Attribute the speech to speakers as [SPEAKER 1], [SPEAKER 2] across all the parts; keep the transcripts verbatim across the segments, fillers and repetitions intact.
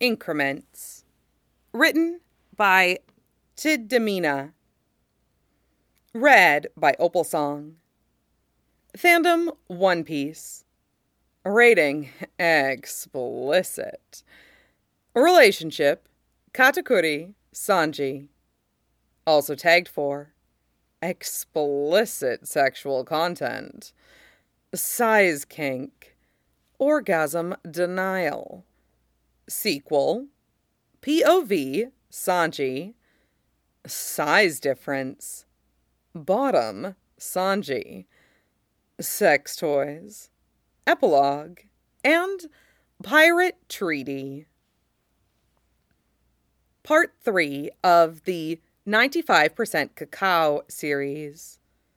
[SPEAKER 1] Increments. Written by Tidamina. Read by Opal Song. Fandom One Piece. Rating explicit. Relationship Katakuri Sanji. Also tagged for explicit sexual content. Size kink. Orgasm denial. Sequel. P O V Sanji. Size difference. Bottom Sanji. Sex toys. Epilogue. And Pirate Treaty. Part three of the ninety-five percent Cacao series.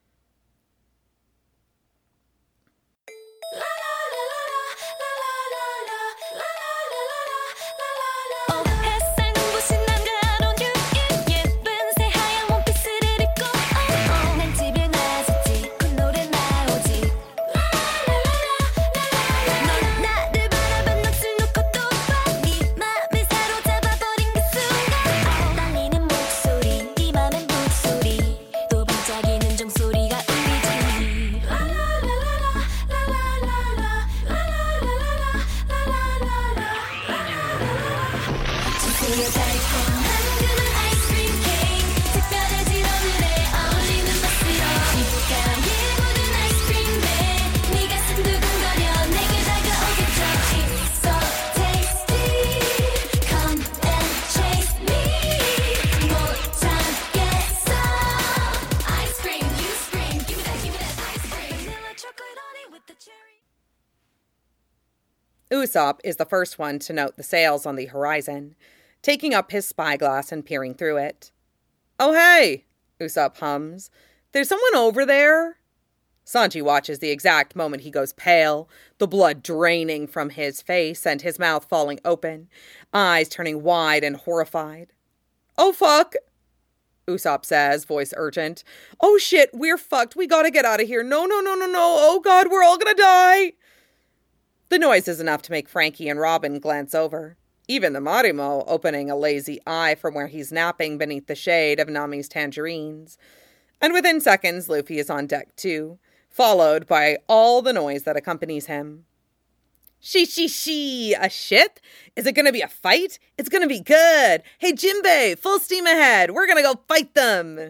[SPEAKER 1] Usopp is the first one to note the sails on the horizon, taking up his spyglass and peering through it. "Oh, hey," Usopp hums. "There's someone over there?" Sanji watches the exact moment he goes pale, the blood draining from his face and his mouth falling open, eyes turning wide and horrified. "Oh, fuck," Usopp says, voice urgent. "Oh, shit, we're fucked. We gotta get out of here. No, no, no, no, no. Oh, God, we're all gonna die." The noise is enough to make Frankie and Robin glance over, even the Marimo opening a lazy eye from where he's napping beneath the shade of Nami's tangerines. And within seconds, Luffy is on deck too, followed by all the noise that accompanies him. She, she, she, a ship? Is it gonna be a fight? It's gonna be good. Hey, Jinbei, full steam ahead. We're gonna go fight them.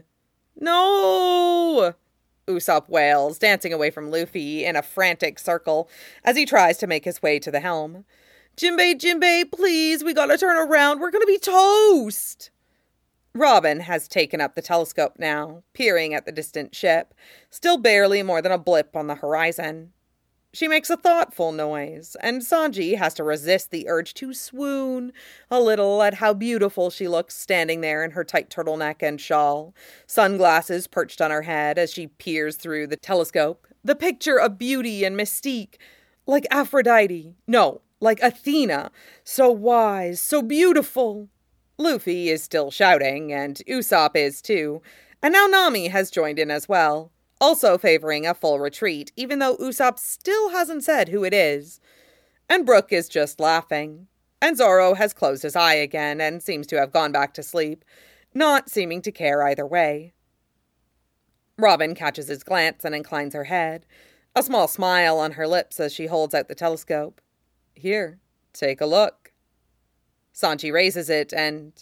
[SPEAKER 1] No! Usopp wails, dancing away from Luffy in a frantic circle as he tries to make his way to the helm. "Jinbei, Jinbei, please, we gotta turn around. We're gonna be toast." Robin has taken up the telescope now, peering at the distant ship, still barely more than a blip on the horizon. She makes a thoughtful noise, and Sanji has to resist the urge to swoon a little at how beautiful she looks standing there in her tight turtleneck and shawl, sunglasses perched on her head as she peers through the telescope. The picture of beauty and mystique, like Aphrodite. No, like Athena. So wise, so beautiful. Luffy is still shouting, and Usopp is too, and now Nami has joined in as well, also favoring a full retreat, even though Usopp still hasn't said who it is. And Brook is just laughing. And Zoro has closed his eye again and seems to have gone back to sleep, not seeming to care either way. Robin catches his glance and inclines her head, a small smile on her lips as she holds out the telescope. "Here, take a look." Sanji raises it and...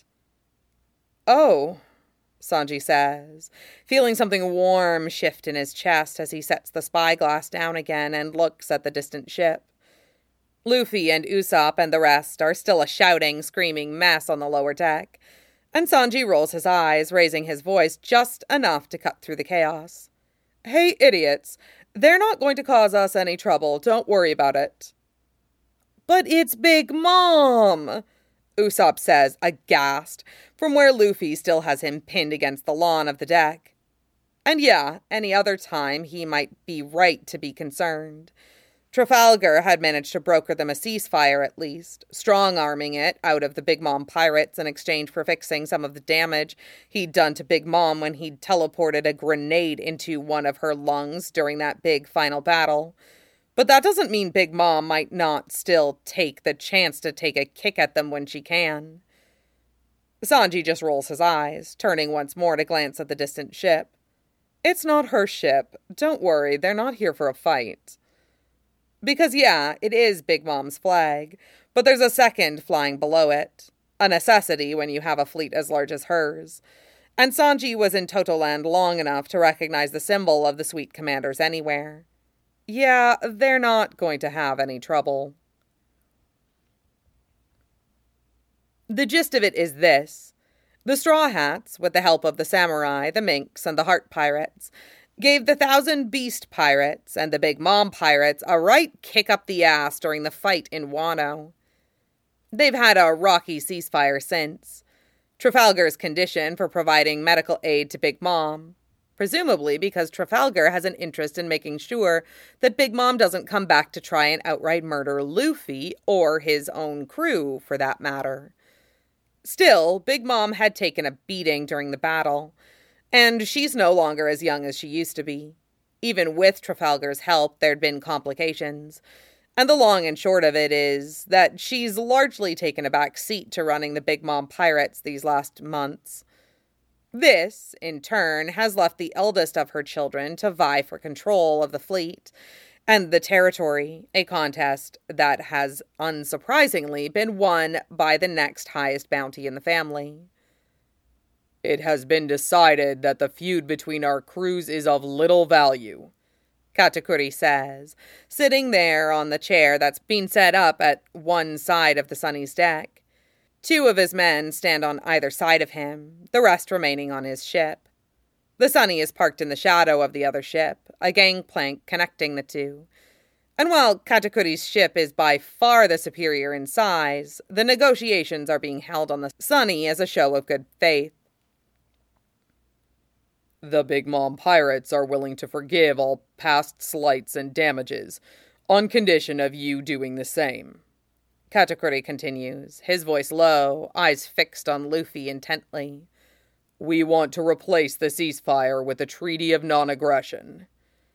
[SPEAKER 1] "Oh," Sanji says, feeling something warm shift in his chest as he sets the spyglass down again and looks at the distant ship. Luffy and Usopp and the rest are still a shouting, screaming mess on the lower deck, and Sanji rolls his eyes, raising his voice just enough to cut through the chaos. "Hey, idiots, they're not going to cause us any trouble, don't worry about it." "But it's Big Mom!" Usopp says, aghast, from where Luffy still has him pinned against the lawn of the deck. And yeah, any other time he might be right to be concerned. Trafalgar had managed to broker them a ceasefire at least, strong-arming it out of the Big Mom pirates in exchange for fixing some of the damage he'd done to Big Mom when he'd teleported a grenade into one of her lungs during that big final battle. But that doesn't mean Big Mom might not still take the chance to take a kick at them when she can. Sanji just rolls his eyes, turning once more to glance at the distant ship. It's not her ship. Don't worry, they're not here for a fight. Because yeah, it is Big Mom's flag, but there's a second flying below it. A necessity when you have a fleet as large as hers. And Sanji was in Totoland long enough to recognize the symbol of the Sweet Commanders anywhere. Yeah, they're not going to have any trouble. The gist of it is this. The Straw Hats, with the help of the Samurai, the Minks, and the Heart Pirates, gave the Thousand Beast Pirates and the Big Mom Pirates a right kick up the ass during the fight in Wano. They've had a rocky ceasefire since. Trafalgar's condition for providing medical aid to Big Mom, presumably because Trafalgar has an interest in making sure that Big Mom doesn't come back to try and outright murder Luffy, or his own crew, for that matter. Still, Big Mom had taken a beating during the battle, and she's no longer as young as she used to be. Even with Trafalgar's help, there'd been complications. And the long and short of it is that she's largely taken a back seat to running the Big Mom Pirates these last months. This, in turn, has left the eldest of her children to vie for control of the fleet and the territory, a contest that has, unsurprisingly, been won by the next highest bounty in the family. It has been decided that the feud between our crews is of little value, Katakuri says, sitting there on the chair that's been set up at one side of the Sunny's deck. Two of his men stand on either side of him, the rest remaining on his ship. The Sunny is parked in the shadow of the other ship, a gangplank connecting the two. And while Katakuri's ship is by far the superior in size, the negotiations are being held on the Sunny as a show of good faith. The Big Mom Pirates are willing to forgive all past slights and damages, on condition of you doing the same. Katakuri continues, his voice low, eyes fixed on Luffy intently. We want to replace the ceasefire with a treaty of non-aggression.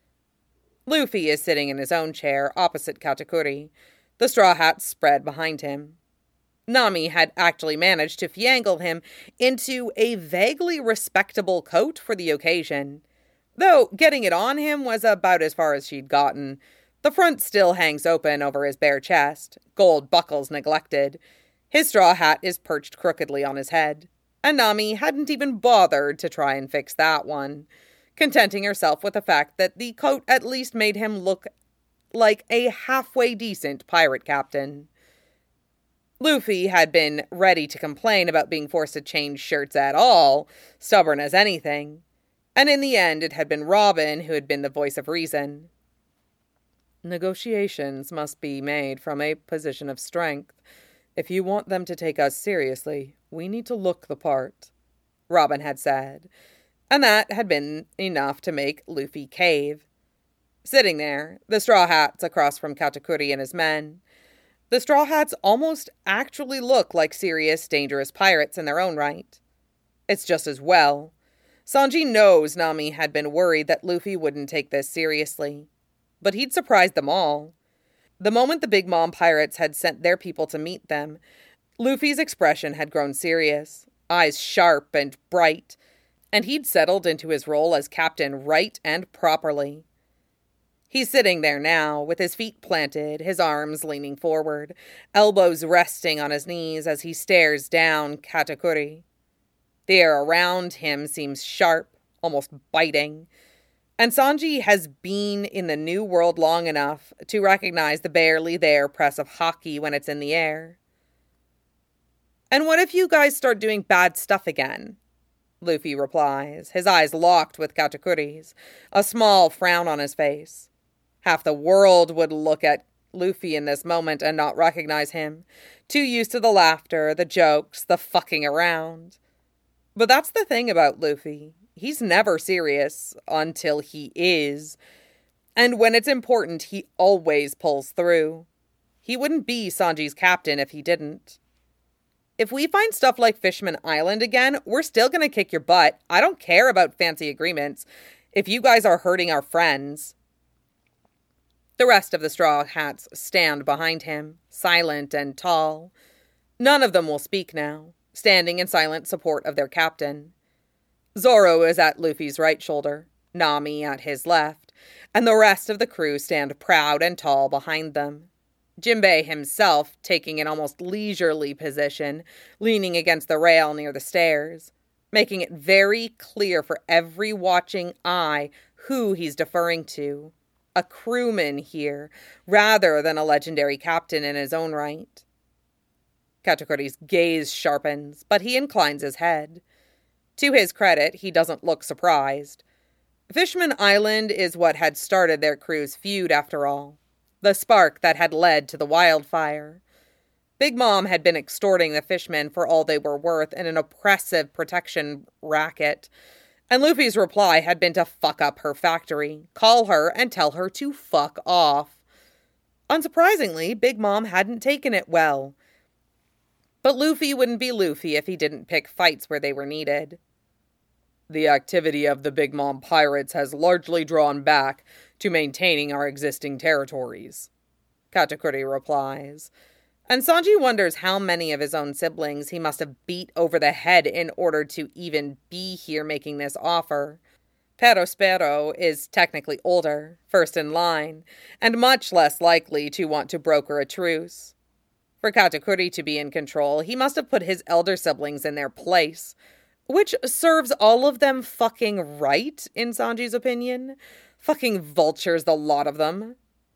[SPEAKER 1] Luffy is sitting in his own chair opposite Katakuri, the Straw Hats spread behind him. Nami had actually managed to finagle him into a vaguely respectable coat for the occasion, though getting it on him was about as far as she'd gotten. The front still hangs open over his bare chest, gold buckles neglected. His straw hat is perched crookedly on his head, and Nami hadn't even bothered to try and fix that one, contenting herself with the fact that the coat at least made him look like a halfway decent pirate captain. Luffy had been ready to complain about being forced to change shirts at all, stubborn as anything, and in the end it had been Robin who had been the voice of reason. Negotiations must be made from a position of strength. If you want them to take us seriously, we need to look the part, Robin had said, and that had been enough to make Luffy cave. Sitting there, the Straw Hats across from Katakuri and his men, the Straw Hats almost actually look like serious, dangerous pirates in their own right. It's just as well. Sanji knows Nami had been worried that Luffy wouldn't take this seriously, but he'd surprised them all. The moment the Big Mom Pirates had sent their people to meet them, Luffy's expression had grown serious, eyes sharp and bright, and he'd settled into his role as captain right and properly. He's sitting there now, with his feet planted, his arms leaning forward, elbows resting on his knees as he stares down Katakuri. The air around him seems sharp, almost biting, and Sanji has been in the New World long enough to recognize the barely there press of Haki when it's in the air. And what if you guys start doing bad stuff again? Luffy replies, his eyes locked with Katakuri's, a small frown on his face. Half the world would look at Luffy in this moment and not recognize him, too used to the laughter, the jokes, the fucking around. But that's the thing about Luffy. He's never serious until he is. And when it's important, he always pulls through. He wouldn't be Sanji's captain if he didn't. If we find stuff like Fishman Island again, we're still going to kick your butt. I don't care about fancy agreements. If you guys are hurting our friends. The rest of the straw hats stand behind him, silent and tall. None of them will speak now, standing in silent support of their captain. Zoro is at Luffy's right shoulder, Nami at his left, and the rest of the crew stand proud and tall behind them. Jinbei himself taking an almost leisurely position, leaning against the rail near the stairs, making it very clear for every watching eye who he's deferring to. A crewman here, rather than a legendary captain in his own right. Katakuri's gaze sharpens, but he inclines his head. To his credit, he doesn't look surprised. Fishman Island is what had started their crew's feud, after all. The spark that had led to the wildfire. Big Mom had been extorting the fishmen for all they were worth in an oppressive protection racket, and Luffy's reply had been to fuck up her factory, call her, and tell her to fuck off. Unsurprisingly, Big Mom hadn't taken it well. But Luffy wouldn't be Luffy if he didn't pick fights where they were needed. The activity of the Big Mom pirates has largely drawn back to maintaining our existing territories, Katakuri replies. And Sanji wonders how many of his own siblings he must have beat over the head in order to even be here making this offer. Perospero is technically older, first in line, and much less likely to want to broker a truce. For Katakuri to be in control, he must have put his elder siblings in their place, which serves all of them fucking right, in Sanji's opinion. Fucking vultures, the lot of them.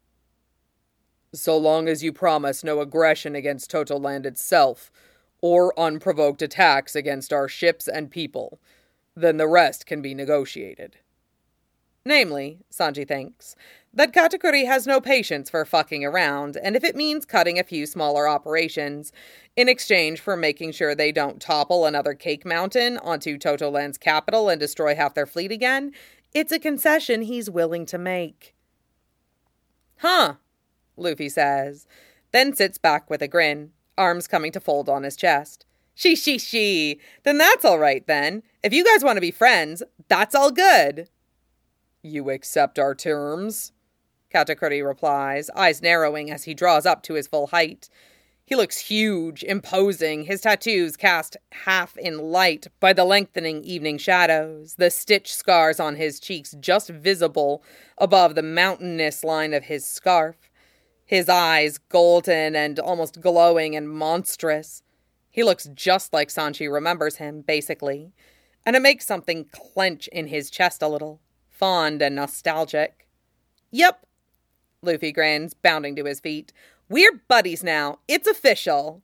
[SPEAKER 1] So long as you promise no aggression against Totoland itself, or unprovoked attacks against our ships and people, then the rest can be negotiated. Namely, Sanji thinks, that Katakuri has no patience for fucking around, and if it means cutting a few smaller operations, in exchange for making sure they don't topple another cake mountain onto Totoland's capital and destroy half their fleet again, it's a concession he's willing to make. Huh, Luffy says, then sits back with a grin, arms coming to fold on his chest. She, she, she. Then that's all right, then. If you guys want to be friends, that's all good. You accept our terms? Katakuri replies, eyes narrowing as he draws up to his full height. He looks huge, imposing, his tattoos cast half in light by the lengthening evening shadows, the stitch scars on his cheeks just visible above the mountainous line of his scarf. His eyes golden and almost glowing and monstrous. He looks just like Sanji remembers him, basically, and it makes something clench in his chest a little, fond and nostalgic. Yep, Luffy grins, bounding to his feet. We're buddies now. It's official.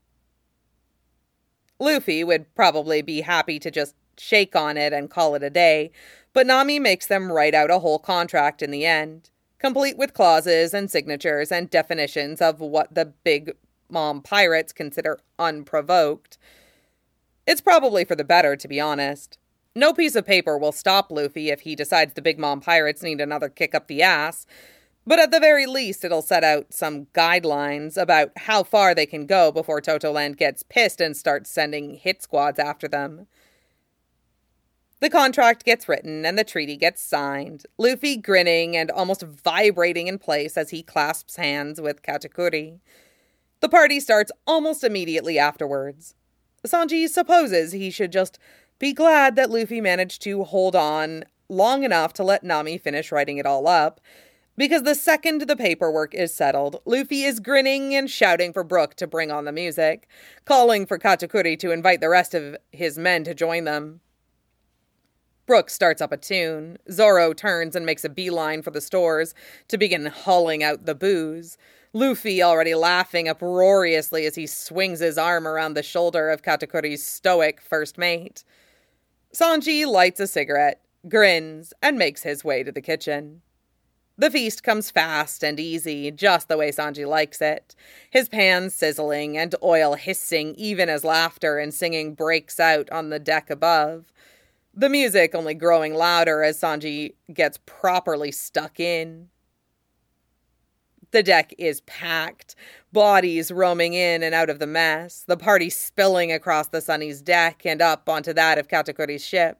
[SPEAKER 1] Luffy would probably be happy to just shake on it and call it a day, but Nami makes them write out a whole contract in the end, complete with clauses and signatures and definitions of what the Big Mom pirates consider unprovoked. It's probably for the better, to be honest. No piece of paper will stop Luffy if he decides the Big Mom pirates need another kick up the ass, but at the very least it'll set out some guidelines about how far they can go before Totoland gets pissed and starts sending hit squads after them. The contract gets written and the treaty gets signed, Luffy grinning and almost vibrating in place as he clasps hands with Katakuri. The party starts almost immediately afterwards. Sanji supposes he should just be glad that Luffy managed to hold on long enough to let Nami finish writing it all up, because the second the paperwork is settled, Luffy is grinning and shouting for Brook to bring on the music, calling for Katakuri to invite the rest of his men to join them. Brook starts up a tune. Zoro turns and makes a beeline for the stores to begin hauling out the booze, Luffy already laughing uproariously as he swings his arm around the shoulder of Katakuri's stoic first mate. Sanji lights a cigarette, grins, and makes his way to the kitchen. The feast comes fast and easy, just the way Sanji likes it, his pan sizzling and oil hissing even as laughter and singing breaks out on the deck above, the music only growing louder as Sanji gets properly stuck in. The deck is packed, bodies roaming in and out of the mess, the party spilling across the Sunny's deck and up onto that of Katakuri's ship,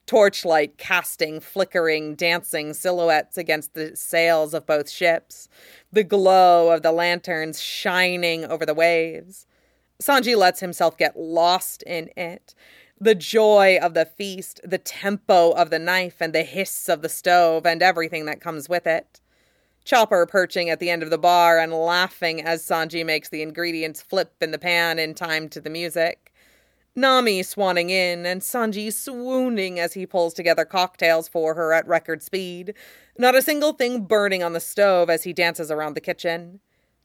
[SPEAKER 1] torchlight casting flickering, dancing silhouettes against the sails of both ships, the glow of the lanterns shining over the waves. Sanji lets himself get lost in it. The joy of the feast, the tempo of the knife, and the hiss of the stove, and everything that comes with it. Chopper perching at the end of the bar and laughing as Sanji makes the ingredients flip in the pan in time to the music. Nami swanning in, and Sanji swooning as he pulls together cocktails for her at record speed. Not a single thing burning on the stove as he dances around the kitchen.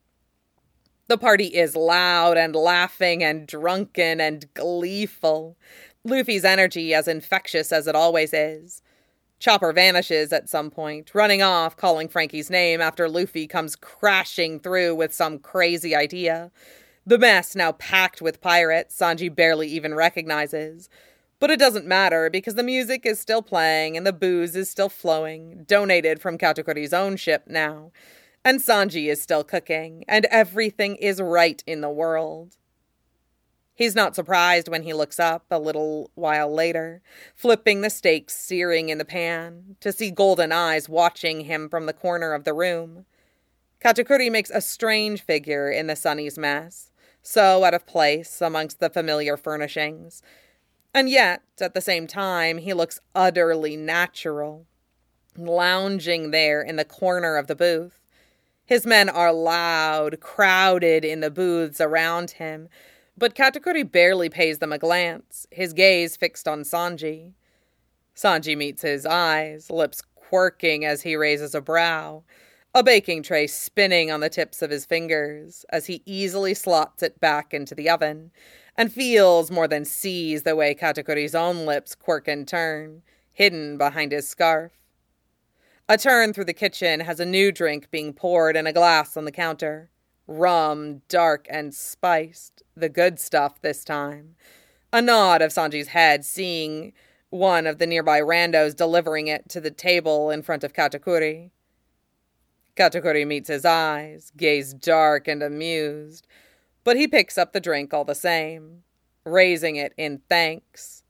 [SPEAKER 1] The party is loud and laughing and drunken and gleeful. Luffy's energy as infectious as it always is. Chopper vanishes at some point, running off, calling Frankie's name after Luffy comes crashing through with some crazy idea. The mess, now packed with pirates, Sanji barely even recognizes. But it doesn't matter, because the music is still playing and the booze is still flowing, donated from Katakuri's own ship now. And Sanji is still cooking, and everything is right in the world. He's not surprised when he looks up a little while later, flipping the steaks searing in the pan, to see golden eyes watching him from the corner of the room. Katakuri makes a strange figure in the Sunny's mess, so out of place amongst the familiar furnishings. And yet, at the same time, he looks utterly natural, lounging there in the corner of the booth. His men are loud, crowded in the booths around him, but Katakuri barely pays them a glance, his gaze fixed on Sanji. Sanji meets his eyes, lips quirking as he raises a brow, a baking tray spinning on the tips of his fingers as he easily slots it back into the oven, and feels more than sees the way Katakuri's own lips quirk and turn, hidden behind his scarf. A turn through the kitchen has a new drink being poured in a glass on the counter. Rum, dark and spiced, the good stuff this time. A nod of Sanji's head, seeing one of the nearby randos delivering it to the table in front of Katakuri. Katakuri meets his eyes, gaze dark and amused, but he picks up the drink all the same, raising it in thanks.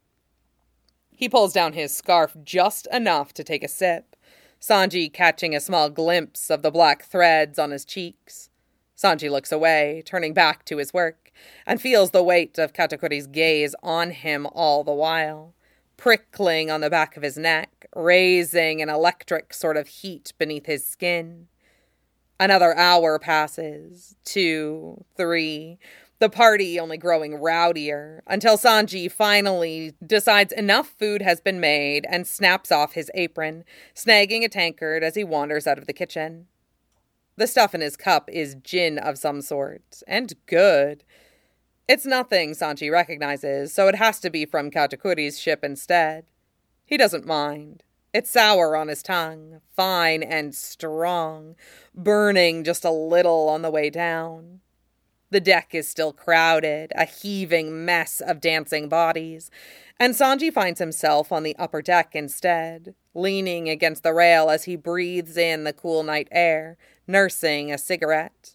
[SPEAKER 1] He pulls down his scarf just enough to take a sip, Sanji catching a small glimpse of the black threads on his cheeks. Sanji looks away, turning back to his work, and feels the weight of Katakuri's gaze on him all the while, prickling on the back of his neck, raising an electric sort of heat beneath his skin. Another hour passes, two, three, the party only growing rowdier, until Sanji finally decides enough food has been made and snaps off his apron, snagging a tankard as he wanders out of the kitchen. The stuff in his cup is gin of some sort, and good. It's nothing Sanji recognizes, so it has to be from Katakuri's ship instead. He doesn't mind. It's sour on his tongue, fine and strong, burning just a little on the way down. The deck is still crowded, a heaving mess of dancing bodies, and Sanji finds himself on the upper deck instead, leaning against the rail as he breathes in the cool night air, nursing a cigarette.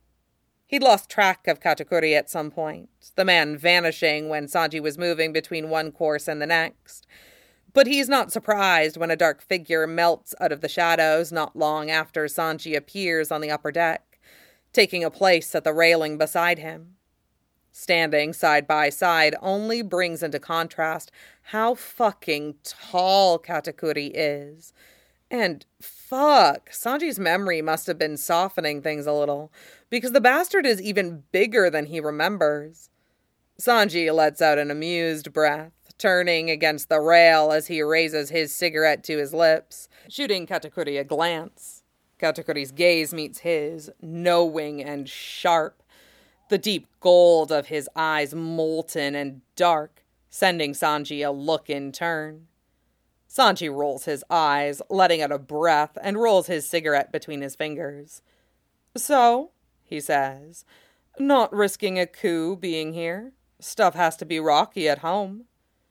[SPEAKER 1] He'd lost track of Katakuri at some point, the man vanishing when Sanji was moving between one course and the next. But he's not surprised when a dark figure melts out of the shadows not long after Sanji appears on the upper deck, taking a place at the railing beside him. Standing side by side only brings into contrast how fucking tall Katakuri is. And fuck, Sanji's memory must have been softening things a little, because the bastard is even bigger than he remembers. Sanji lets out an amused breath, turning against the rail as he raises his cigarette to his lips, shooting Katakuri a glance. Katakuri's gaze meets his, knowing and sharp, the deep gold of his eyes molten and dark, sending Sanji a look in turn. Sanji rolls his eyes, letting out a breath, and rolls his cigarette between his fingers. "So," he says, "not risking a coup being here? Stuff has to be rocky at home."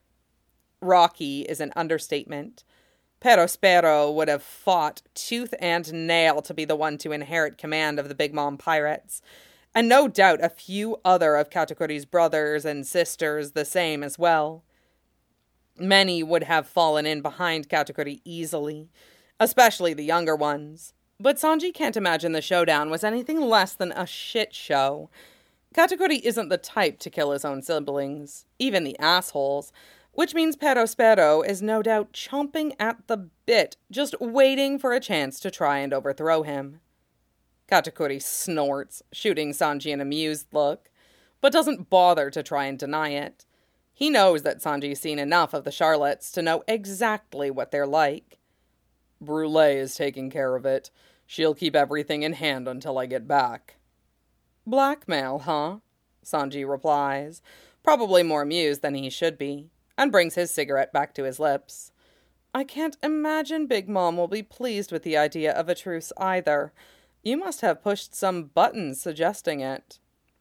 [SPEAKER 1] Rocky is an understatement. Perospero would have fought tooth and nail to be the one to inherit command of the Big Mom Pirates, and no doubt a few other of Katakuri's brothers and sisters the same as well. Many would have fallen in behind Katakuri easily, especially the younger ones. But Sanji can't imagine the showdown was anything less than a shit show. Katakuri isn't the type to kill his own siblings, even the assholes, which means Perospero is no doubt chomping at the bit, just waiting for a chance to try and overthrow him. Katakuri snorts, shooting Sanji an amused look, but doesn't bother to try and deny it. He knows that Sanji's seen enough of the Charlottes to know exactly what they're like. Brûlé is taking care of it. She'll keep everything in hand until I get back. Blackmail, huh? Sanji replies, probably more amused than he should be, and brings his cigarette back to his lips. I can't imagine Big Mom will be pleased with the idea of a truce either. You must have pushed some buttons suggesting it.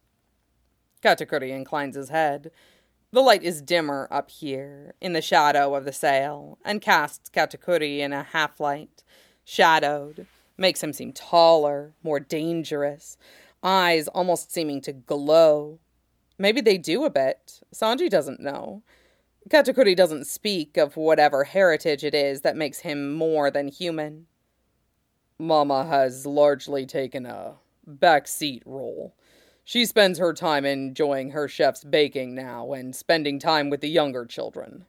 [SPEAKER 1] Katakuri inclines his head. The light is dimmer up here, in the shadow of the sail, and casts Katakuri in a half-light, shadowed, makes him seem taller, more dangerous, eyes almost seeming to glow. Maybe they do a bit. Sanji doesn't know. Katakuri doesn't speak of whatever heritage it is that makes him more than human. Mama has largely taken a backseat role. She spends her time enjoying her chef's baking now and spending time with the younger children.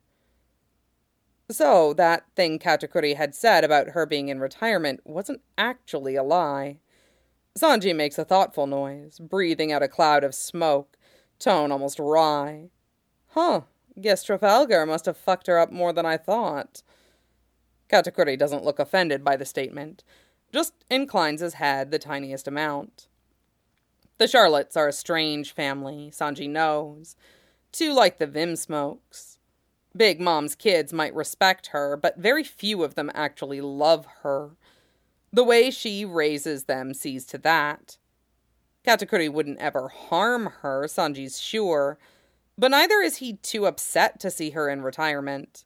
[SPEAKER 1] So, that thing Katakuri had said about her being in retirement wasn't actually a lie. Sanji makes a thoughtful noise, breathing out a cloud of smoke, tone almost wry. Huh, guess Trafalgar must have fucked her up more than I thought. Katakuri doesn't look offended by the statement, just inclines his head the tiniest amount. The Charlottes are a strange family, Sanji knows. Too like the Vim Smokes. Big Mom's kids might respect her, but very few of them actually love her. The way she raises them sees to that. Katakuri wouldn't ever harm her, Sanji's sure, but neither is he too upset to see her in retirement.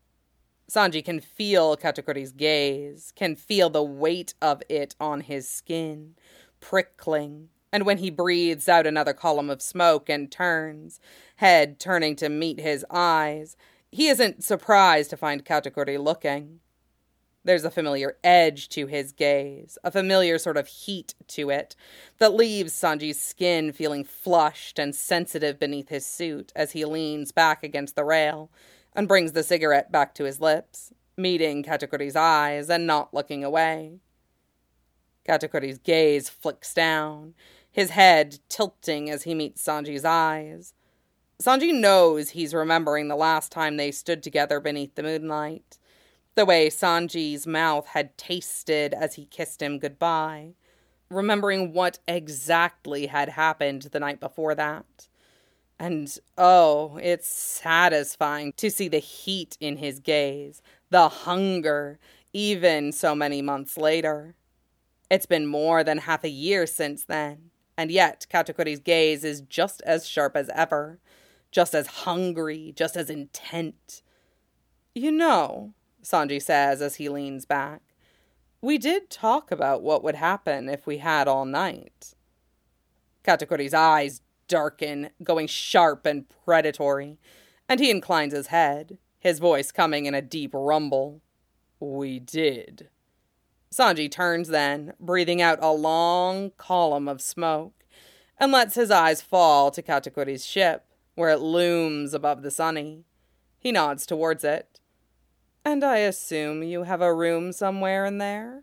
[SPEAKER 1] Sanji can feel Katakuri's gaze, can feel the weight of it on his skin, prickling, and when he breathes out another column of smoke and turns, head turning to meet his eyes, he isn't surprised to find Katakuri looking. There's a familiar edge to his gaze, a familiar sort of heat to it, that leaves Sanji's skin feeling flushed and sensitive beneath his suit as he leans back against the rail and brings the cigarette back to his lips, meeting Katakuri's eyes and not looking away. Katakuri's gaze flicks down, his head tilting as he meets Sanji's eyes. Sanji knows he's remembering the last time they stood together beneath the moonlight, the way Sanji's mouth had tasted as he kissed him goodbye, remembering what exactly had happened the night before that. And, oh, it's satisfying to see the heat in his gaze, the hunger, even so many months later. It's been more than half a year since then, and yet Katakuri's gaze is just as sharp as ever, just as hungry, just as intent. You know, Sanji says as he leans back, we did talk about what would happen if we had all night. Katakuri's eyes darken, going sharp and predatory, and he inclines his head, his voice coming in a deep rumble. We did. Sanji turns then, breathing out a long column of smoke, and lets his eyes fall to Katakuri's ship, where it looms above the sunny. He nods towards it. And I assume you have a room somewhere in there?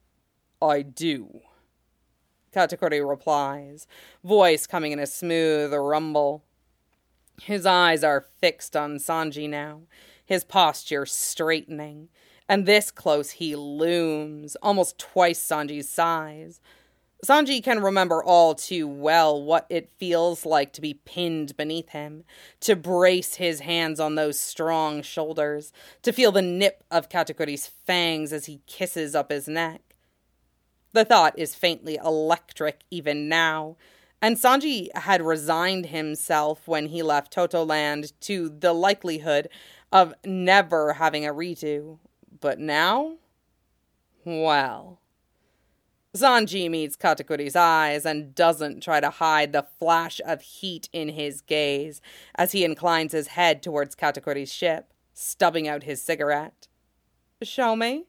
[SPEAKER 1] I do. Katakuri replies, voice coming in a smooth rumble. His eyes are fixed on Sanji now, his posture straightening, and this close he looms, almost twice Sanji's size. Sanji can remember all too well what it feels like to be pinned beneath him, to brace his hands on those strong shoulders, to feel the nip of Katakuri's fangs as he kisses up his neck. The thought is faintly electric even now, and Sanji had resigned himself when he left Totoland to the likelihood of never having a redo. But now? Well. Sanji meets Katakuri's eyes and doesn't try to hide the flash of heat in his gaze as he inclines his head towards Katakuri's ship. stubbing out his cigarette. Show me.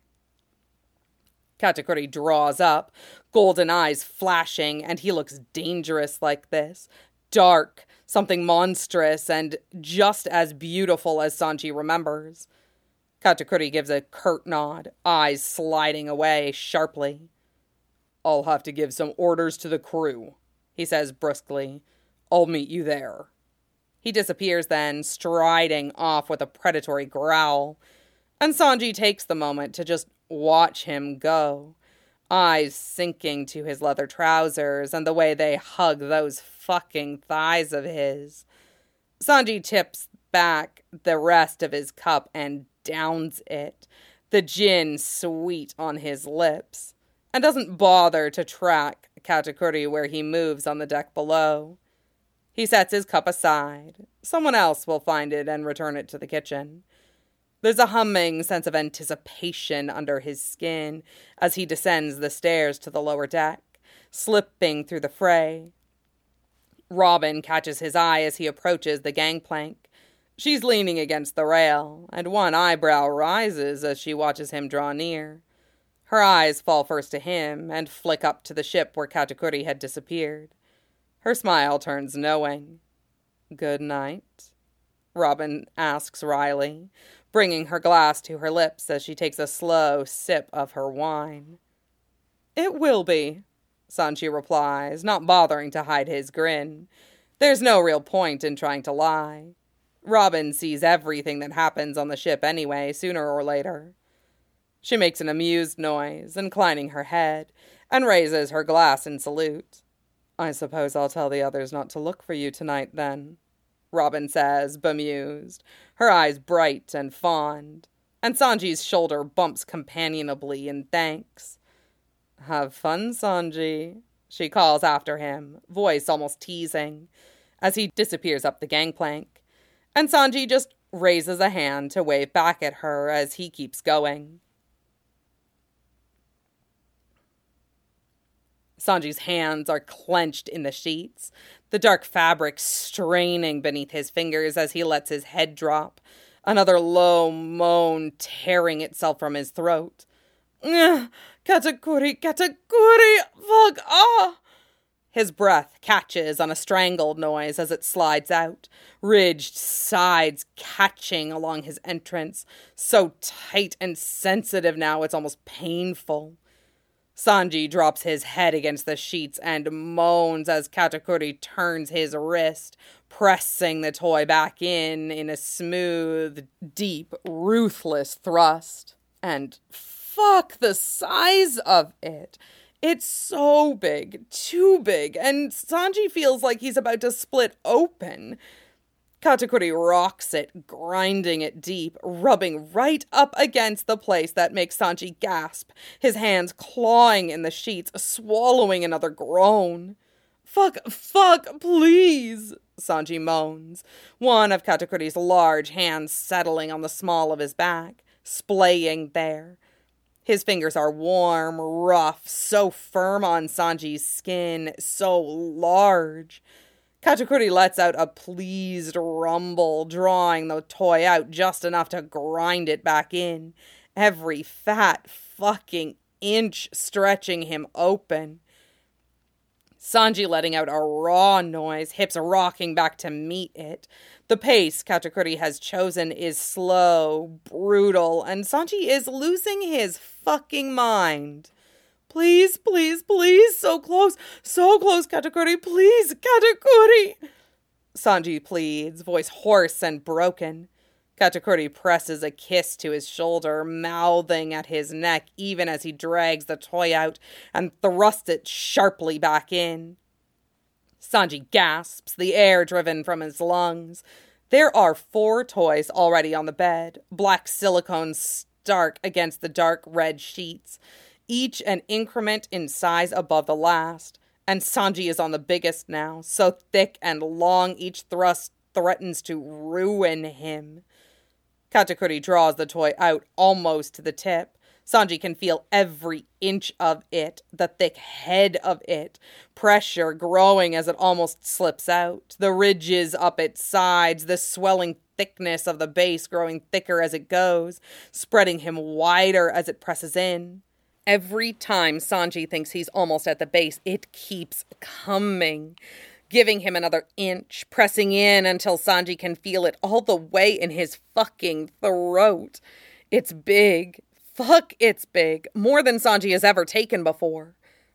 [SPEAKER 1] Katakuri draws up, golden eyes flashing, and he looks dangerous like this. Dark, something monstrous, and just as beautiful as Sanji remembers. Katakuri gives a curt nod, eyes sliding away sharply. I'll have to give some orders to the crew, he says brusquely. I'll meet you there. He disappears then, striding off with a predatory growl, and Sanji takes the moment to just watch him go, eyes sinking to his leather trousers and the way they hug those fucking thighs of his. Sanji tips back the rest of his cup and downs it, the gin sweet on his lips, and doesn't bother to track Katakuri where he moves on the deck below. He sets his cup aside. Someone else will find it and return it to the kitchen. There's a humming sense of anticipation under his skin as he descends the stairs to the lower deck, slipping through the fray. Robin catches his eye as he approaches the gangplank. She's leaning against the rail, and one eyebrow rises as she watches him draw near. Her eyes fall first to him and flick up to the ship where Katakuri had disappeared. Her smile turns knowing. Good night, Robin asks wryly, bringing her glass to her lips as she takes a slow sip of her wine. It will be, Sanji replies, not bothering to hide his grin. There's no real point in trying to lie. Robin sees everything that happens on the ship anyway, sooner or later. She makes an amused noise, inclining her head, and raises her glass in salute. I suppose I'll tell the others not to look for you tonight, then, Robin says, bemused, her eyes bright and fond, and Sanji's shoulder bumps companionably in thanks. Have fun, Sanji, she calls after him, voice almost teasing, as he disappears up the gangplank, and Sanji just raises a hand to wave back at her as he keeps going. Sanji's hands are clenched in the sheets, the dark fabric straining beneath his fingers as he lets his head drop, another low moan tearing itself from his throat. Katakuri, Katakuri, fuck, ah! His breath catches on a strangled noise as it slides out, ridged sides catching along his entrance, so tight and sensitive now it's almost painful. Sanji drops his head against the sheets and moans as Katakuri turns his wrist, pressing the toy back in in a smooth, deep, ruthless thrust. And fuck the size of it. It's so big, too big, and Sanji feels like he's about to split open. Katakuri rocks it, grinding it deep, rubbing right up against the place that makes Sanji gasp, his hands clawing in the sheets, swallowing another groan. Fuck, fuck, please, Sanji moans, one of Katakuri's large hands settling on the small of his back, splaying there. His fingers are warm, rough, so firm on Sanji's skin, so large. Katakuri lets out a pleased rumble, drawing the toy out just enough to grind it back in, every fat fucking inch stretching him open. Sanji letting out a raw noise, hips rocking back to meet it. The pace Katakuri has chosen is slow, brutal, and Sanji is losing his fucking mind. Please, please, please, so close, so close, Katakuri, please, Katakuri! Sanji pleads, voice hoarse and broken. Katakuri presses a kiss to his shoulder, mouthing at his neck even as he drags the toy out and thrusts it sharply back in. Sanji gasps, the air driven from his lungs. There are four toys already on the bed, black silicone stark against the dark red sheets, each an increment in size above the last, and Sanji is on the biggest now, so thick and long each thrust threatens to ruin him. Katakuri draws the toy out almost to the tip. Sanji can feel every inch of it, the thick head of it, pressure growing as it almost slips out, the ridges up its sides, the swelling thickness of the base growing thicker as it goes, spreading him wider as it presses in. Every time Sanji thinks he's almost at the base, it keeps coming, giving him another inch, pressing in until Sanji can feel it all the way in his fucking throat. It's big. Fuck, it's big. More than Sanji has ever taken before.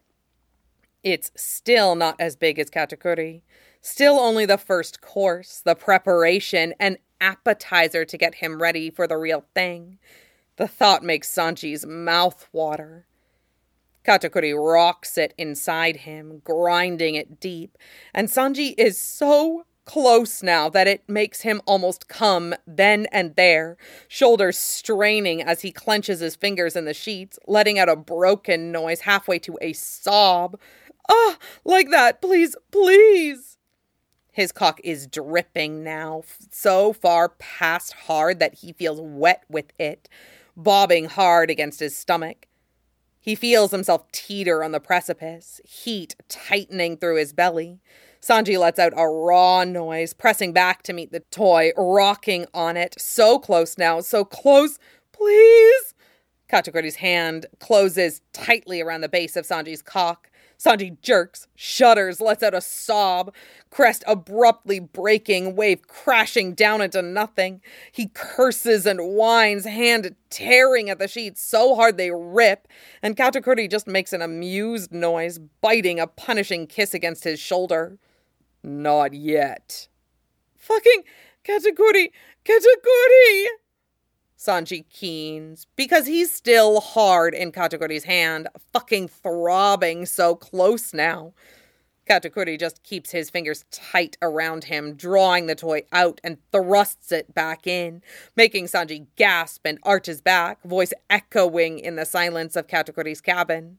[SPEAKER 1] It's still not as big as Katakuri. Still only the first course, the preparation, an appetizer to get him ready for the real thing. The thought makes Sanji's mouth water. Katakuri rocks it inside him, grinding it deep, and Sanji is so close now that it makes him almost come then and there, shoulders straining as he clenches his fingers in the sheets, letting out a broken noise halfway to a sob. Ah, like that, please, please. His cock is dripping now, so far past hard that he feels wet with it, bobbing hard against his stomach. He feels himself teeter on the precipice, heat tightening through his belly. Sanji lets out a raw noise, pressing back to meet the toy, rocking on it, so close now, so close, please. Katakuri's hand closes tightly around the base of Sanji's cock. Sanji jerks, shudders, lets out a sob, crest abruptly breaking, wave crashing down into nothing. He curses and whines, hand tearing at the sheets so hard they rip, and Katakuri just makes an amused noise, biting a punishing kiss against his shoulder. Not yet. Fucking Katakuri! Katakuri! Sanji keens, because he's still hard in Katakuri's hand, fucking throbbing so close now. Katakuri just keeps his fingers tight around him, drawing the toy out and thrusts it back in, making Sanji gasp and arch his back, voice echoing in the silence of Katakuri's cabin.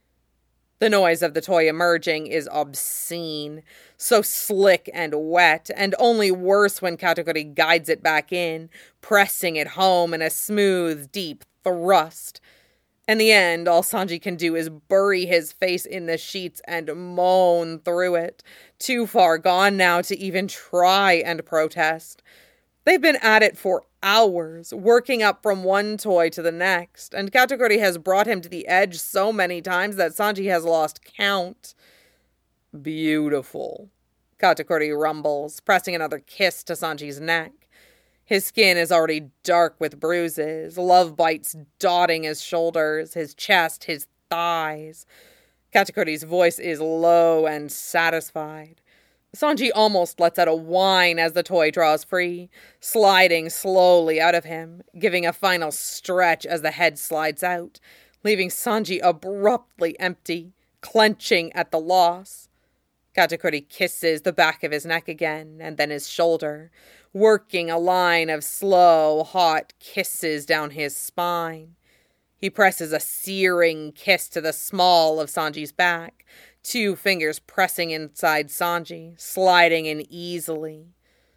[SPEAKER 1] The noise of the toy emerging is obscene, so slick and wet, and only worse when Katakuri guides it back in, pressing it home in a smooth, deep thrust. In the end, all Sanji can do is bury his face in the sheets and moan through it, too far gone now to even try and protest. They've been at it for hours, working up from one toy to the next, and Katakuri has brought him to the edge so many times that Sanji has lost count. Beautiful, Katakuri rumbles, pressing another kiss to Sanji's neck. His skin is already dark with bruises, love bites dotting his shoulders, his chest, his thighs. Katakuri's voice is low and satisfied. Sanji almost lets out a whine as the toy draws free, sliding slowly out of him, giving a final stretch as the head slides out, leaving Sanji abruptly empty, clenching at the loss. Katakuri kisses the back of his neck again, and then his shoulder, working a line of slow, hot kisses down his spine. He presses a searing kiss to the small of Sanji's back, two fingers pressing inside Sanji, sliding in easily.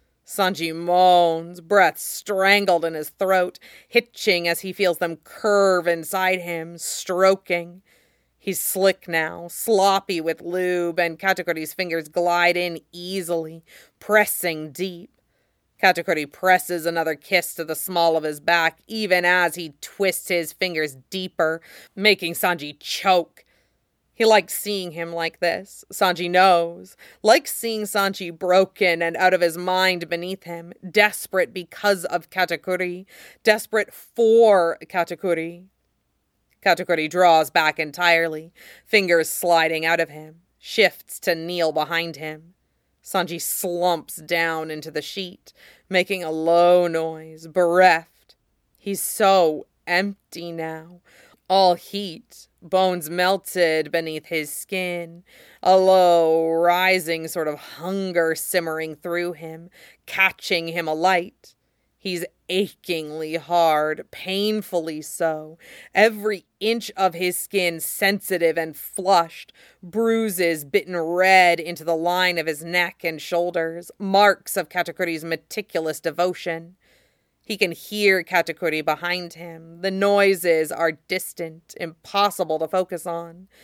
[SPEAKER 1] Sanji moans, breath strangled in his throat, hitching as he feels them curve inside him, stroking. He's slick now, sloppy with lube, and Katakuri's fingers glide in easily, pressing deep. Katakuri presses another kiss to the small of his back, even as he twists his fingers deeper, making Sanji choke. He likes seeing him like this, Sanji knows. Likes seeing Sanji broken and out of his mind beneath him, desperate because of Katakuri, desperate for Katakuri. Katakuri draws back entirely, fingers sliding out of him, shifts to kneel behind him. Sanji slumps down into the sheet, making a low noise, bereft. He's so empty now, all heat, bones melted beneath his skin, a low, rising sort of hunger simmering through him, catching him alight. He's achingly hard, painfully so, every inch of his skin sensitive and flushed, bruises bitten red into the line of his neck and shoulders, marks of Katakuri's meticulous devotion. He can hear Katakuri behind him. The noises are distant, impossible to focus on.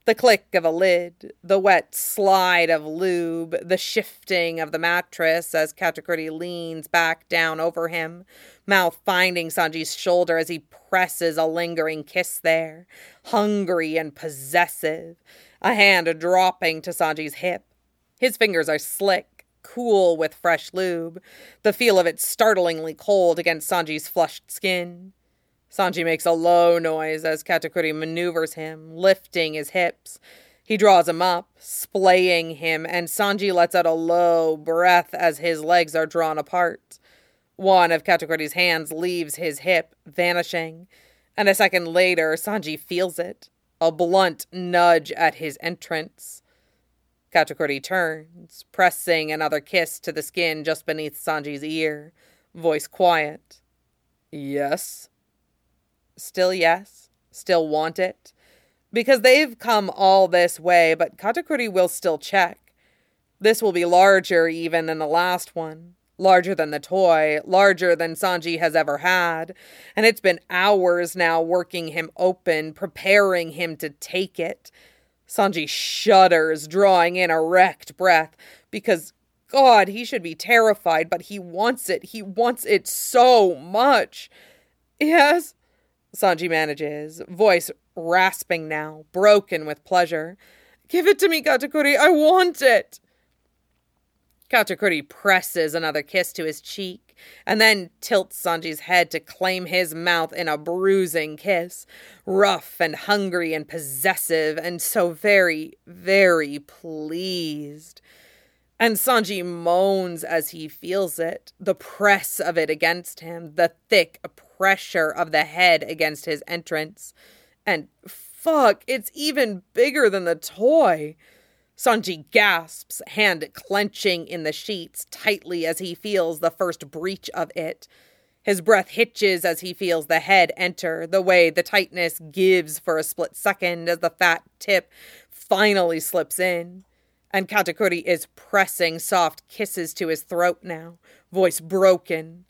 [SPEAKER 1] The click of a lid, the wet slide of lube, the shifting of the mattress as Katakuri leans back down over him, mouth finding Sanji's shoulder as he presses a lingering kiss there, hungry and possessive, a hand dropping to Sanji's hip. His fingers are slick, cool with fresh lube, the feel of it startlingly cold against Sanji's flushed skin. Sanji makes a low noise as Katakuri maneuvers him, lifting his hips. He draws him up, splaying him, and Sanji lets out a low breath as his legs are drawn apart. One of Katakuri's hands leaves his hip, vanishing, and a second later, Sanji feels it, a blunt nudge at his entrance. Katakuri turns, pressing another kiss to the skin just beneath Sanji's ear, voice quiet. Yes? Still yes? Still want it? Because they've come all this way, but Katakuri will still check. This will be larger even than the last one. Larger than the toy, larger than Sanji has ever had. And it's been hours now working him open, preparing him to take it. Sanji shudders, drawing in a wrecked breath, because, God, he should be terrified, but he wants it. He wants it so much. Yes? Sanji manages, voice rasping now, broken with pleasure. Give it to me, Katakuri, I want it! Katakuri presses another kiss to his cheek, and then tilts Sanji's head to claim his mouth in a bruising kiss, rough and hungry and possessive, and so very, very pleased. And Sanji moans as he feels it, the press of it against him, the thick pressure of the head against his entrance. And fuck, it's even bigger than the toy. Sanji gasps, hand clenching in the sheets tightly as he feels the first breach of it. His breath hitches as he feels the head enter, the way the tightness gives for a split second as the fat tip finally slips in. And Katakuri is pressing soft kisses to his throat now, voice broken.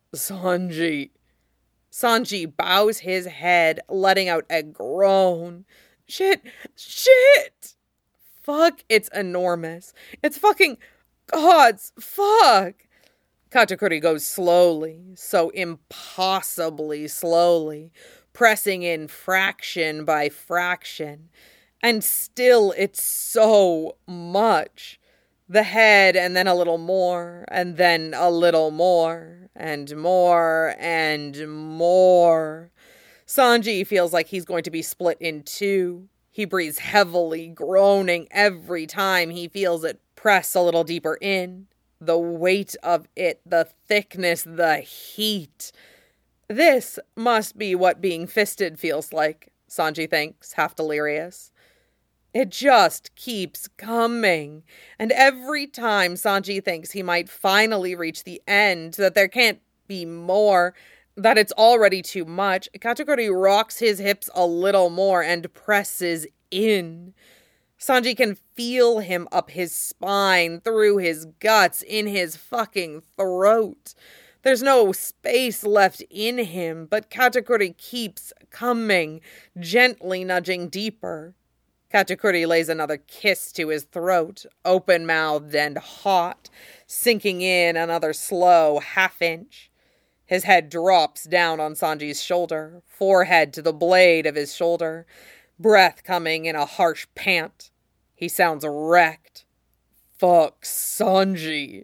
[SPEAKER 1] Sanji. Sanji bows his head, letting out a groan. Shit, shit! Fuck, it's enormous. It's fucking God's fuck. Katakuri goes slowly, so impossibly slowly, pressing in fraction by fraction. And still it's so much. The head, and then a little more, and then a little more, and more, and more. Sanji feels like he's going to be split in two. He breathes heavily, groaning every time he feels it press a little deeper in. The weight of it, the thickness, the heat. This must be what being fisted feels like, Sanji thinks, half delirious. It just keeps coming, and every time Sanji thinks he might finally reach the end, that there can't be more, that it's already too much, Katakuri rocks his hips a little more and presses in. Sanji can feel him up his spine, through his guts, in his fucking throat. There's no space left in him, but Katakuri keeps coming, gently nudging deeper. Katakuri lays another kiss to his throat, open-mouthed and hot, sinking in another slow half-inch. His head drops down on Sanji's shoulder, forehead to the blade of his shoulder, breath coming in a harsh pant. He sounds wrecked. Fuck Sanji.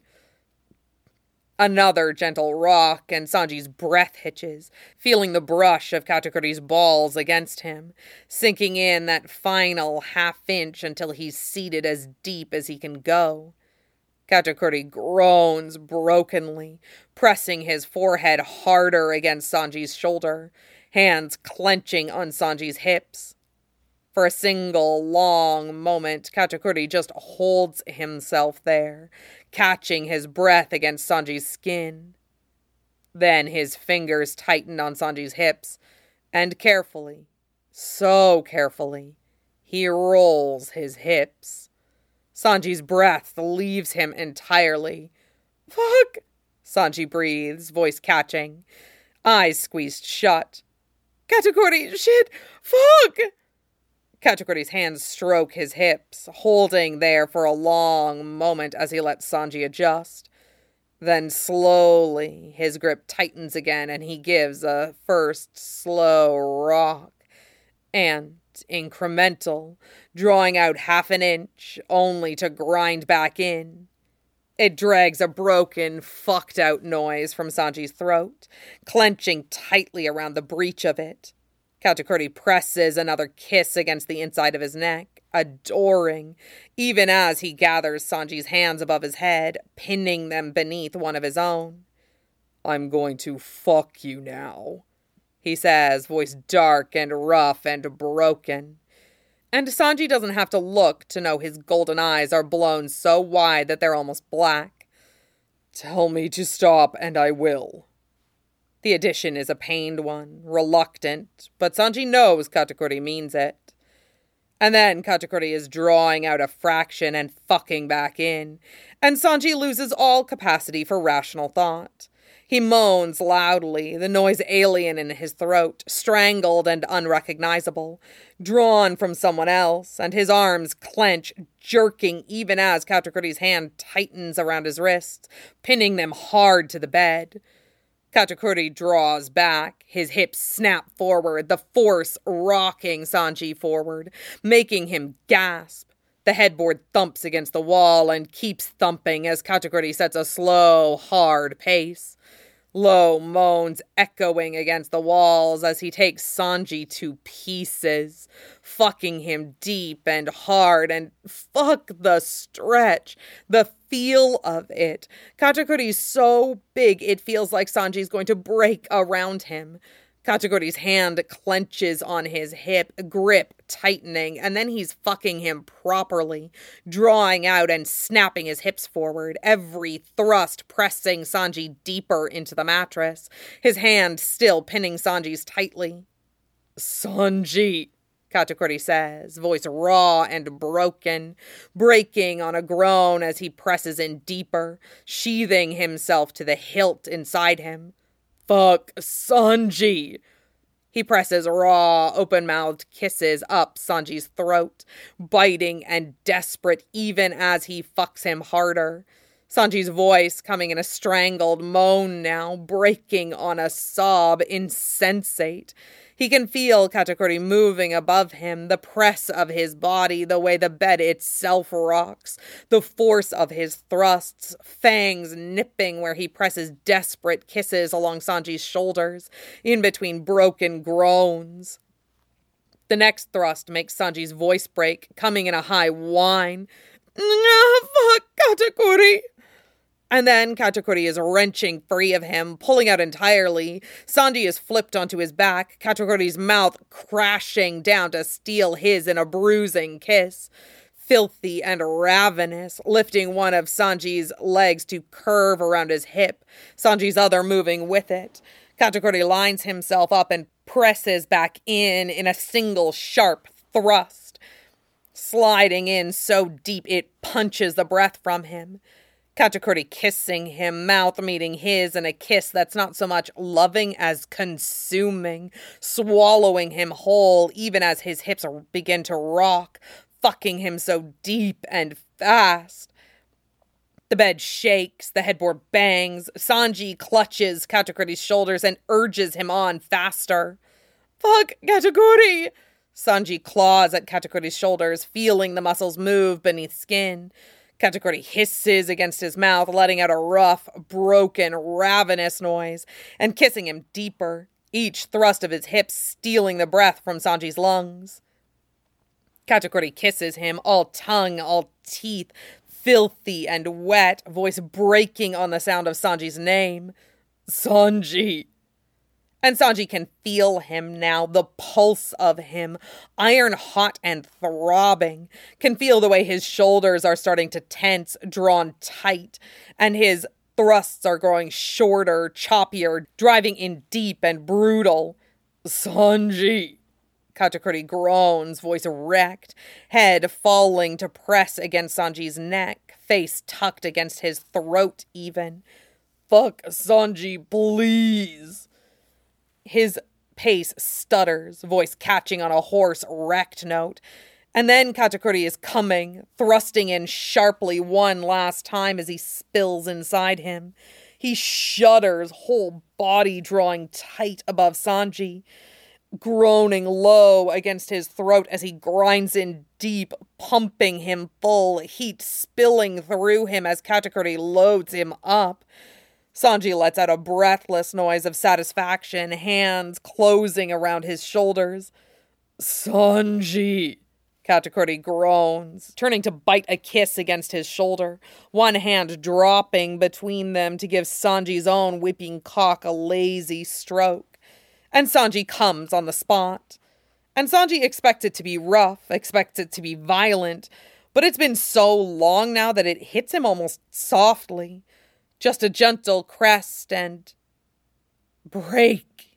[SPEAKER 1] Another gentle rock, and Sanji's breath hitches, feeling the brush of Katakuri's balls against him, sinking in that final half-inch until he's seated as deep as he can go. Katakuri groans brokenly, pressing his forehead harder against Sanji's shoulder, hands clenching on Sanji's hips. For a single long moment, Katakuri just holds himself there, catching his breath against Sanji's skin. Then his fingers tighten on Sanji's hips, and carefully, so carefully, he rolls his hips. Sanji's breath leaves him entirely. Fuck! Sanji breathes, voice catching, eyes squeezed shut. Katakuri, shit, fuck! Katakuri's hands stroke his hips, holding there for a long moment as he lets Sanji adjust. Then slowly, his grip tightens again and he gives a first slow rock. And incremental, drawing out half an inch, only to grind back in. It drags a broken, fucked-out noise from Sanji's throat, clenching tightly around the breech of it. Katakuri presses another kiss against the inside of his neck, adoring, even as he gathers Sanji's hands above his head, pinning them beneath one of his own. "I'm going to fuck you now," he says, voice dark and rough and broken. And Sanji doesn't have to look to know his golden eyes are blown so wide that they're almost black. "Tell me to stop and I will." The addition is a pained one, reluctant, but Sanji knows Katakuri means it. And then Katakuri is drawing out a fraction and fucking back in, and Sanji loses all capacity for rational thought. He moans loudly, the noise alien in his throat, strangled and unrecognizable, drawn from someone else, and his arms clench, jerking even as Katakuri's hand tightens around his wrists, pinning them hard to the bed. Katakuri draws back, his hips snap forward, the force rocking Sanji forward, making him gasp. The headboard thumps against the wall and keeps thumping as Katakuri sets a slow, hard pace. Low moans echoing against the walls as he takes Sanji to pieces, fucking him deep and hard, and fuck the stretch, the feel of it. Katakuri's so big it feels like Sanji's going to break around him. Katakuri's hand clenches on his hip, grip tightening, and then he's fucking him properly, drawing out and snapping his hips forward, every thrust pressing Sanji deeper into the mattress, his hand still pinning Sanji's tightly. "Sanji," Katakuri says, voice raw and broken, breaking on a groan as he presses in deeper, sheathing himself to the hilt inside him. "Fuck Sanji." He presses raw, open-mouthed kisses up Sanji's throat, biting and desperate even as he fucks him harder. Sanji's voice coming in a strangled moan now, breaking on a sob, insensate. He can feel Katakuri moving above him, the press of his body, the way the bed itself rocks, the force of his thrusts, fangs nipping where he presses desperate kisses along Sanji's shoulders, in between broken groans. The next thrust makes Sanji's voice break, coming in a high whine. "Fuck Katakuri!" And then Katakuri is wrenching free of him, pulling out entirely. Sanji is flipped onto his back, Katakuri's mouth crashing down to steal his in a bruising kiss. Filthy and ravenous, lifting one of Sanji's legs to curve around his hip, Sanji's other moving with it. Katakuri lines himself up and presses back in in a single sharp thrust, sliding in so deep it punches the breath from him. Katakuri kissing him, mouth meeting his in a kiss that's not so much loving as consuming, swallowing him whole even as his hips begin to rock, fucking him so deep and fast. The bed shakes, the headboard bangs, Sanji clutches Katakuri's shoulders and urges him on faster. "Fuck Katakuri!" Sanji claws at Katakuri's shoulders, feeling the muscles move beneath skin. Katakuri hisses against his mouth, letting out a rough, broken, ravenous noise, and kissing him deeper, each thrust of his hips stealing the breath from Sanji's lungs. Katakuri kisses him, all tongue, all teeth, filthy and wet, voice breaking on the sound of Sanji's name. "Sanji!" And Sanji can feel him now, the pulse of him, iron hot and throbbing, can feel the way his shoulders are starting to tense, drawn tight, and his thrusts are growing shorter, choppier, driving in deep and brutal. "Sanji!" Katakuri groans, voice wrecked, head falling to press against Sanji's neck, face tucked against his throat even. "Fuck Sanji, please!" His pace stutters, voice catching on a hoarse, wrecked note. And then Katakuri is coming, thrusting in sharply one last time as he spills inside him. He shudders, whole body drawing tight above Sanji, groaning low against his throat as he grinds in deep, pumping him full, heat spilling through him as Katakuri loads him up. Sanji lets out a breathless noise of satisfaction, hands closing around his shoulders. Sanji! Katakuri groans, turning to bite a kiss against his shoulder, one hand dropping between them to give Sanji's own whipping cock a lazy stroke. And Sanji comes on the spot. And Sanji expects it to be rough, expects it to be violent, but it's been so long now that it hits him almost softly. Just a gentle crest and break.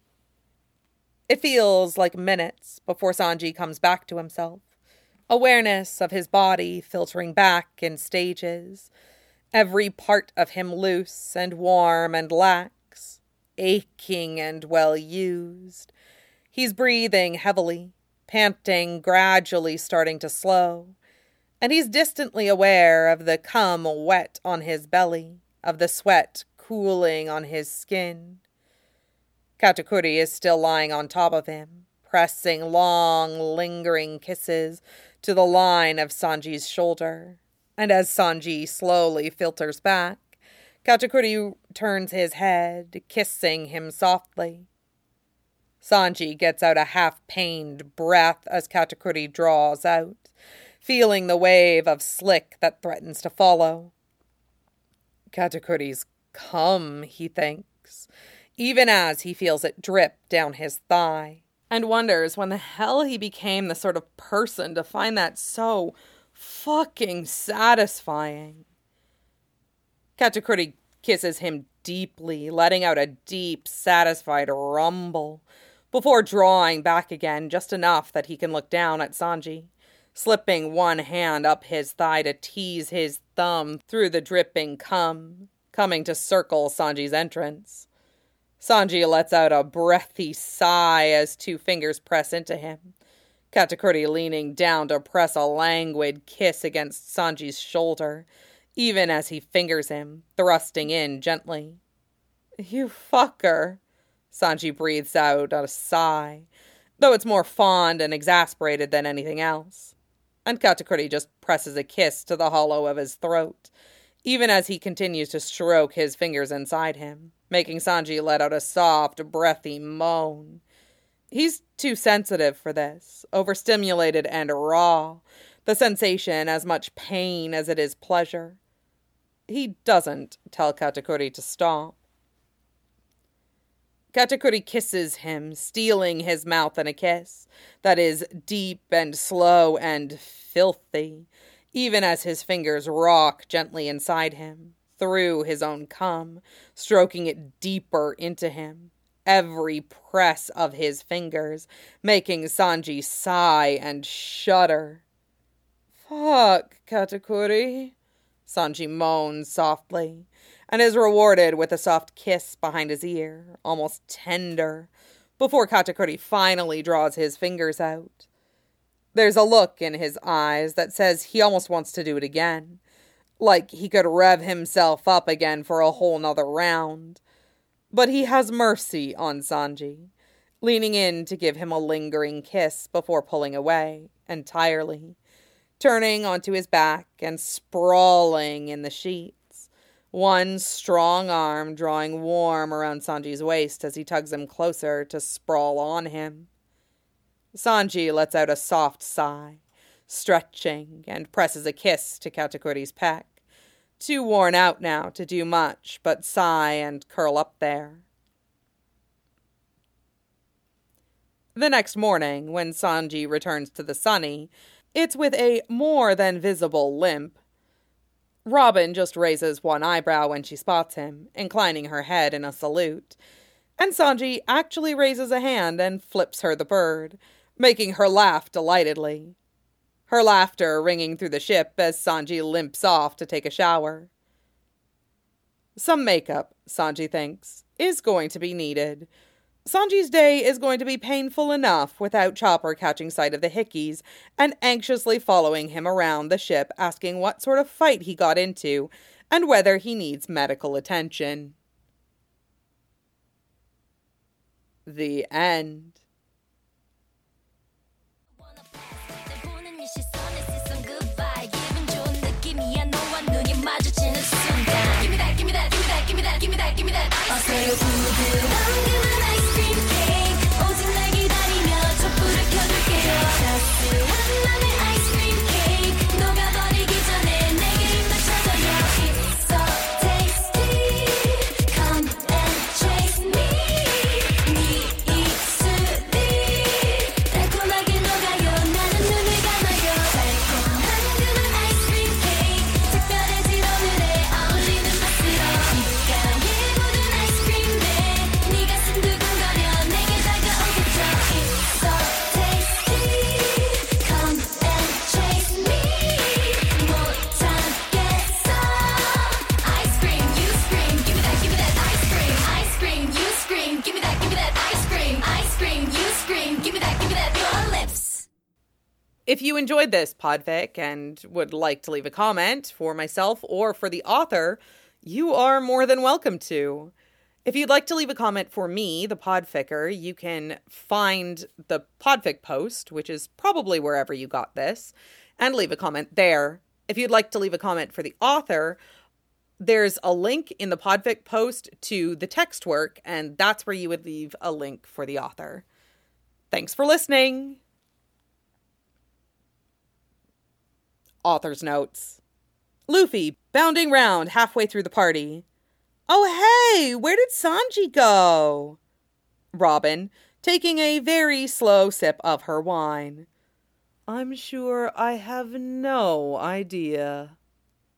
[SPEAKER 1] It feels like minutes before Sanji comes back to himself. Awareness of his body filtering back in stages. Every part of him loose and warm and lax. Aching and well used. He's breathing heavily, panting gradually starting to slow. And he's distantly aware of the cum wet on his belly, of the sweat cooling on his skin. Katakuri is still lying on top of him, pressing long, lingering kisses to the line of Sanji's shoulder. And as Sanji slowly filters back, Katakuri turns his head, kissing him softly. Sanji gets out a half-pained breath as Katakuri draws out, feeling the wave of slick that threatens to follow. Katakuri's come, he thinks, even as he feels it drip down his thigh, and wonders when the hell he became the sort of person to find that so fucking satisfying. Katakuri kisses him deeply, letting out a deep, satisfied rumble, before drawing back again just enough that he can look down at Sanji, slipping one hand up his thigh to tease his thumb through the dripping cum, coming to circle Sanji's entrance. Sanji lets out a breathy sigh as two fingers press into him, Katakuri leaning down to press a languid kiss against Sanji's shoulder, even as he fingers him, thrusting in gently. "You fucker," Sanji breathes out a sigh, though it's more fond and exasperated than anything else. And Katakuri just presses a kiss to the hollow of his throat, even as he continues to stroke his fingers inside him, making Sanji let out a soft, breathy moan. He's too sensitive for this, overstimulated and raw, the sensation as much pain as it is pleasure. He doesn't tell Katakuri to stop. Katakuri kisses him, stealing his mouth in a kiss that is deep and slow and filthy, even as his fingers rock gently inside him, through his own cum, stroking it deeper into him, every press of his fingers making Sanji sigh and shudder. "Fuck, Katakuri," Sanji moans softly, and is rewarded with a soft kiss behind his ear, almost tender, before Katakuri finally draws his fingers out. There's a look in his eyes that says he almost wants to do it again, like he could rev himself up again for a whole nother round. But he has mercy on Sanji, leaning in to give him a lingering kiss before pulling away entirely, turning onto his back and sprawling in the sheets, one strong arm drawing warm around Sanji's waist as he tugs him closer to sprawl on him. Sanji lets out a soft sigh, stretching, and presses a kiss to Katakuri's peck, too worn out now to do much but sigh and curl up there. The next morning, when Sanji returns to the Sunny, it's with a more than visible limp. Robin just raises one eyebrow when she spots him, inclining her head in a salute, and Sanji actually raises a hand and flips her the bird, making her laugh delightedly. Her laughter ringing through the ship as Sanji limps off to take a shower. Some makeup, Sanji thinks, is going to be needed. Sanji's day is going to be painful enough without Chopper catching sight of the Hickeys and anxiously following him around the ship asking what sort of fight he got into and whether he needs medical attention. The end. If you enjoyed this podfic and would like to leave a comment for myself or for the author, you are more than welcome to. If you'd like to leave a comment for me, the podficker, you can find the podfic post, which is probably wherever you got this, and leave a comment there. If you'd like to leave a comment for the author, there's a link in the podfic post to the text work, and that's where you would leave a link for the author. Thanks for listening. Author's notes. Luffy, bounding round halfway through the party. Oh hey, where did Sanji go? Robin, taking a very slow sip of her wine. I'm sure I have no idea.